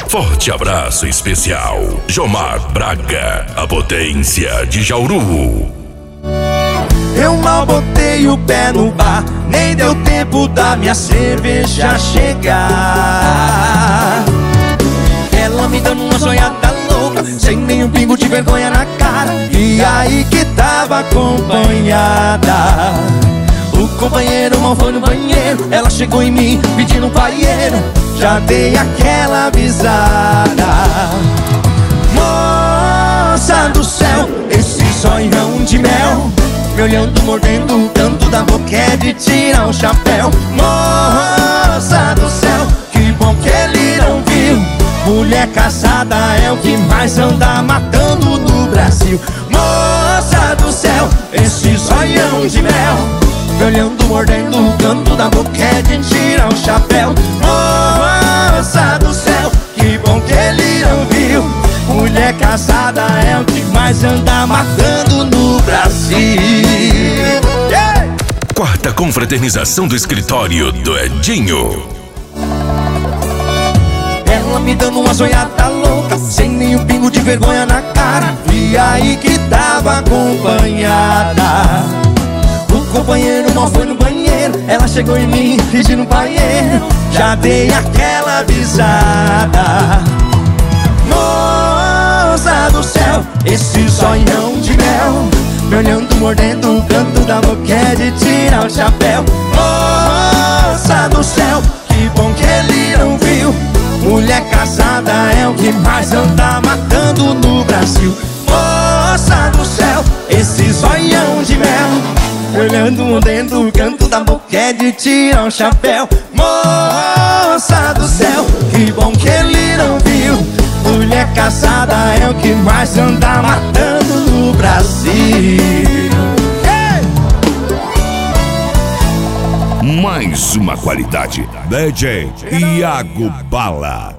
Forte abraço especial, Jomar Braga, a potência de Jauru. Eu mal botei o pé no bar, nem deu tempo da minha cerveja chegar. Ela me dando uma sonhada louca, sem nenhum pingo de vergonha na cara. E aí que tava acompanhada. O companheiro mal foi no banheiro, ela chegou em mim pedindo um paieiro. Já dei aquela avisada. Moça do céu, esse zoião de mel, me olhando, mordendo o canto da boca, é de tirar o chapéu. Moça do céu, que bom que ele não viu. Mulher casada é o que mais anda matando no Brasil. Moça do céu, esse zoião de mel, me olhando, mordendo o canto da boca, é de tirar o chapéu. Moça do céu, que bom que ele não viu. Mulher casada é o que mais anda matando no Brasil. Quarta confraternização do escritório do Edinho. Ela me dando uma sonhada louca, sem nenhum pingo de vergonha na cara. E aí que tava acompanhada. O companheiro mal foi no banheiro, ela chegou em mim pedindo um paieiro. Já dei aquela avisada. Moça do céu, esse zoião de mel, me olhando, mordendo o canto da boca, é de tirar o chapéu. Moça do céu, que bom que ele não viu. Mulher casada é o que mais anda matando no Brasil. Moça do céu, esse zoião de mel, olhando, mordendo o canto da boca, é de tirar o chapéu. Moça do céu, que bom que ele não viu. Mulher casada é o que mais anda matando no Brasil. Mais uma qualidade, DJ Iago Bala.